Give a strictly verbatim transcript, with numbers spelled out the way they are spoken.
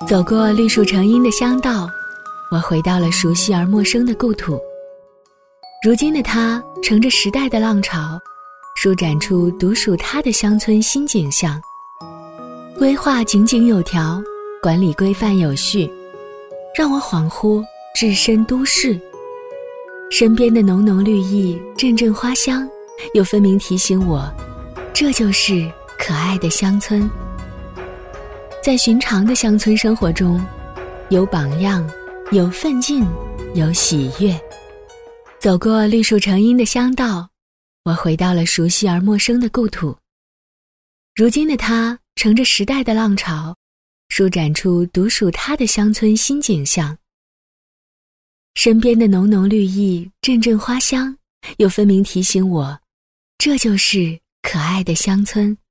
走过绿树成荫的乡道，我回到了熟悉而陌生的故土。如今的它乘着时代的浪潮，舒展出独属它的乡村新景象。规划井井有条，管理规范有序，让我恍惚置身都市。身边的浓浓绿意，阵阵花香，又分明提醒我，这就是可爱的乡村。在寻常的乡村生活中，有榜样，有奋进，有喜悦。走过绿树成荫的乡道，我回到了熟悉而陌生的故土。如今的它乘着时代的浪潮，舒展出独属它的乡村新景象。身边的浓浓绿意，阵阵花香，又分明提醒我，这就是可爱的乡村。